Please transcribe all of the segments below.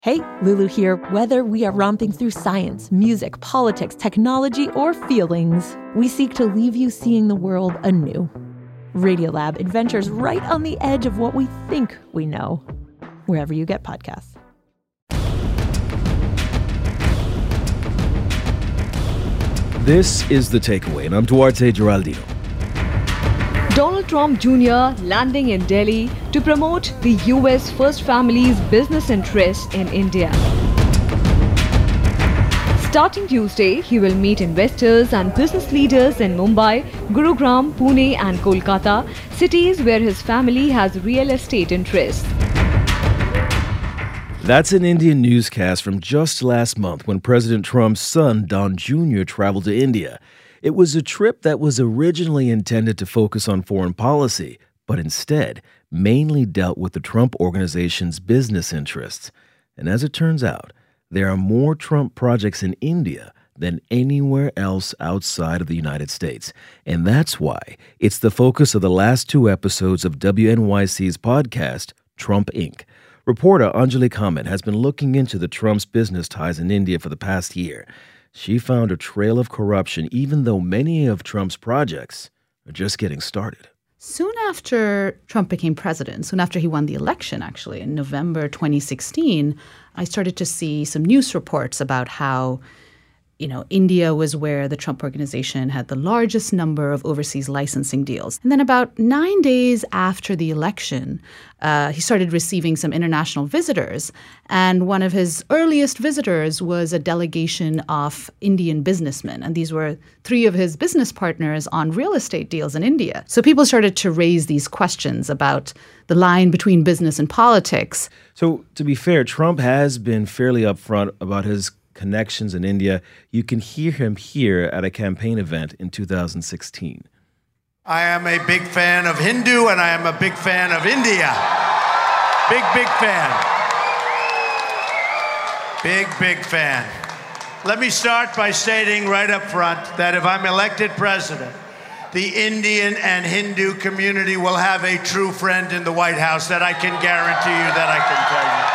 Hey, Lulu here. Whether we are romping through science, music, politics, technology, or feelings, we seek to leave you seeing the world anew. Radiolab adventures right on the edge of what we think we know, wherever you get podcasts. This is The Takeaway, and I'm Duarte Geraldino. Donald Trump Jr. landing in Delhi to promote the U.S. First Family's business interests in India. Starting Tuesday, he will meet investors and business leaders in Mumbai, Gurugram, Pune and Kolkata, cities where his family has real estate interests. That's an Indian newscast from just last month when President Trump's son, Don Jr., traveled to India. It was a trip that was originally intended to focus on foreign policy, but instead mainly dealt with the Trump Organization's business interests. And as it turns out, there are more Trump projects in India than anywhere else outside of the United States. And that's why it's the focus of the last two episodes of WNYC's podcast, Trump Inc. Reporter Anjali Kamat has been looking into the Trump's business ties in India for the past year. She found a trail of corruption, even though many of Trump's projects are just getting started. Soon after Trump became president, soon after he won the election, actually, in November 2016, I started to see some news reports about how, India was where the Trump Organization had the largest number of overseas licensing deals. And then about 9 days after the election, he started receiving some international visitors. And one of his earliest visitors was a delegation of Indian businessmen. And these were three of his business partners on real estate deals in India. So people started to raise these questions about the line between business and politics. So to be fair, Trump has been fairly upfront about his connections in India. You can hear him here at a campaign event in 2016. I am a big fan of Hindu and I am a big fan of India. Big fan. Big fan. Let me start by stating right up front that if I'm elected president, the Indian and Hindu community will have a true friend in the White House that I can guarantee you, that I can tell you.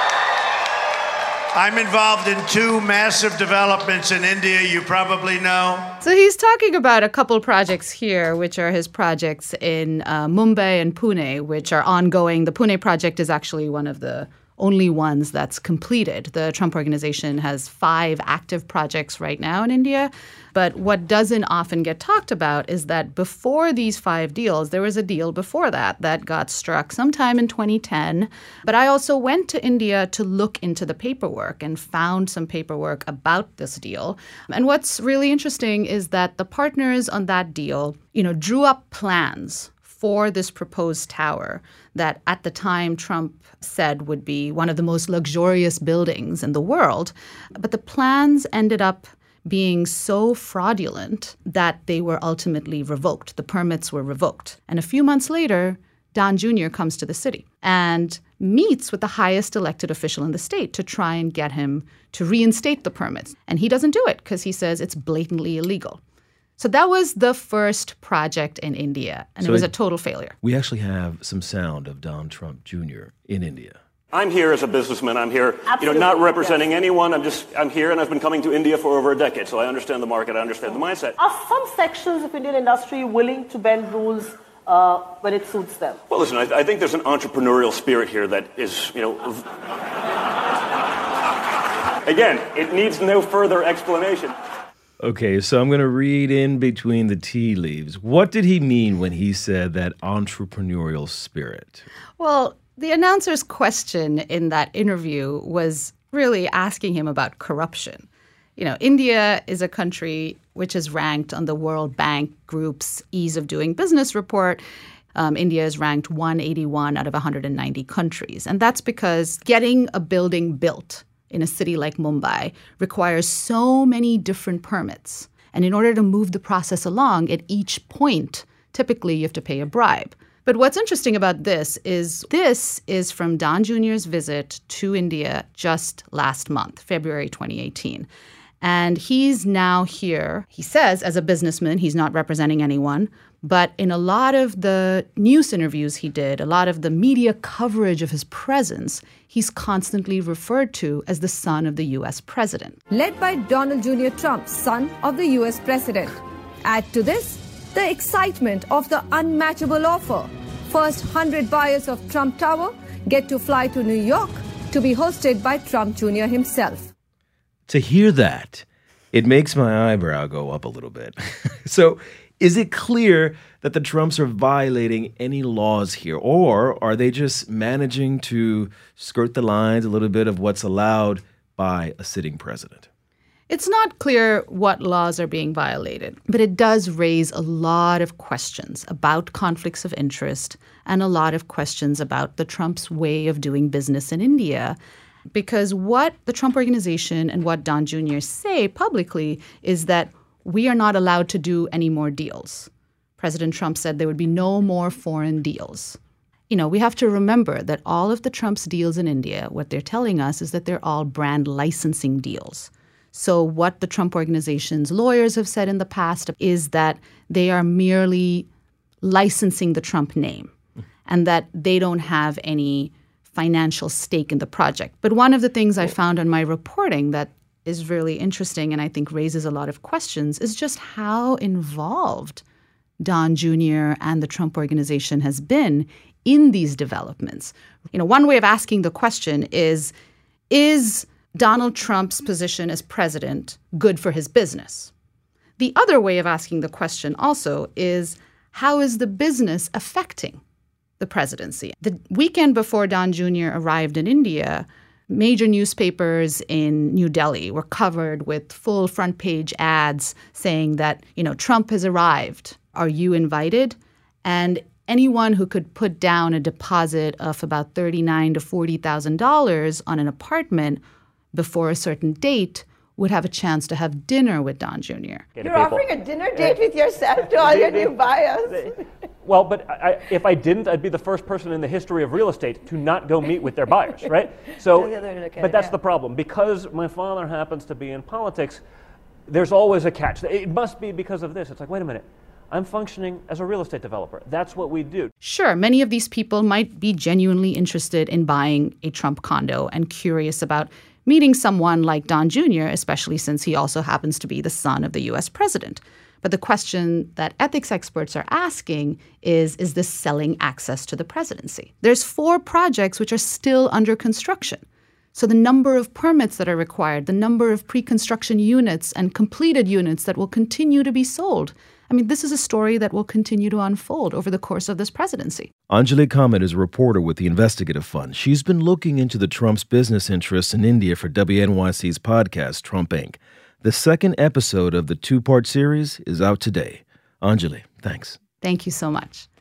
I'm involved in two massive developments in India, you probably know. So he's talking about a couple projects here, which are his projects in Mumbai and Pune, which are ongoing. The Pune project is actually one of the only ones that's completed. The Trump Organization has 5 active projects right now in India. But what doesn't often get talked about is that before these 5 deals, there was a deal before that got struck sometime in 2010. But I also went to India to look into the paperwork and found some paperwork about this deal. And what's really interesting is that the partners on that deal, drew up plans for this proposed tower that at the time Trump said would be one of the most luxurious buildings in the world. But the plans ended up being so fraudulent that they were ultimately revoked. The permits were revoked. And a few months later, Don Jr. comes to the city and meets with the highest elected official in the state to try and get him to reinstate the permits. And he doesn't do it because he says it's blatantly illegal. So that was the first project in India, and it was a total failure. We actually have some sound of Don Trump Jr. in India. I'm here as a businessman. I'm here, not representing anyone. I'm here, and I've been coming to India for over a decade, so I understand the market. I understand the mindset. Are some sections of Indian industry willing to bend rules when it suits them? Well, listen, I think there's an entrepreneurial spirit here that is, again, it needs no further explanation. Okay, so I'm going to read in between the tea leaves. What did he mean when he said that entrepreneurial spirit? Well, the announcer's question in that interview was really asking him about corruption. India is a country which is ranked on the World Bank Group's Ease of Doing Business report. India is ranked 181 out of 190 countries. And that's because getting a building built in a city like Mumbai requires so many different permits. And in order to move the process along, at each point, typically you have to pay a bribe. But what's interesting about this is from Don Jr.'s visit to India just last month, February 2018. And he's now here, he says, as a businessman, he's not representing anyone, But in a lot of the news interviews he did, a lot of the media coverage of his presence, he's constantly referred to as the son of the U.S. president. Led by Donald Jr. Trump, son of the U.S. president. Add to this the excitement of the unmatchable offer. First 100 buyers of Trump Tower get to fly to New York to be hosted by Trump Jr. himself. To hear that, it makes my eyebrow go up a little bit. So, is it clear that the Trumps are violating any laws here, or are they just managing to skirt the lines a little bit of what's allowed by a sitting president? It's not clear what laws are being violated, but it does raise a lot of questions about conflicts of interest and a lot of questions about the Trumps' way of doing business in India. Because what the Trump Organization and what Don Jr. say publicly is that we are not allowed to do any more deals. President Trump said there would be no more foreign deals. You know, we have to remember that all of the Trump's deals in India, what they're telling us is that they're all brand licensing deals. So what the Trump Organization's lawyers have said in the past is that they are merely licensing the Trump name and that they don't have any financial stake in the project. But one of the things I found in my reporting that is really interesting and I think raises a lot of questions is just how involved Don Jr. and the Trump Organization has been in these developments. You know, one way of asking the question is Donald Trump's position as president good for his business? The other way of asking the question also is, how is the business affecting the presidency? The weekend before Don Jr. arrived in India, major newspapers in New Delhi were covered with full front page ads saying that, you know, Trump has arrived. Are you invited? And anyone who could put down a deposit of about $39,000 to $40,000 on an apartment before a certain date would have a chance to have dinner with Don Jr. You're offering a dinner date with yourself to all your new buyers. Well, but if I didn't, I'd be the first person in the history of real estate to not go meet with their buyers, right? So, but that's the problem. Because my father happens to be in politics, there's always a catch. It must be because of this. It's like, wait a minute. I'm functioning as a real estate developer. That's what we do. Sure, many of these people might be genuinely interested in buying a Trump condo and curious about meeting someone like Don Jr., especially since he also happens to be the son of the U.S. president. But the question that ethics experts are asking is this selling access to the presidency? There's 4 projects which are still under construction. So the number of permits that are required, the number of pre-construction units and completed units that will continue to be sold. I mean, this is a story that will continue to unfold over the course of this presidency. Anjali Kamath is a reporter with the Investigative Fund. She's been looking into the Trump's business interests in India for WNYC's podcast, Trump Inc. The second episode of the 2-part series is out today. Anjali, thanks. Thank you so much.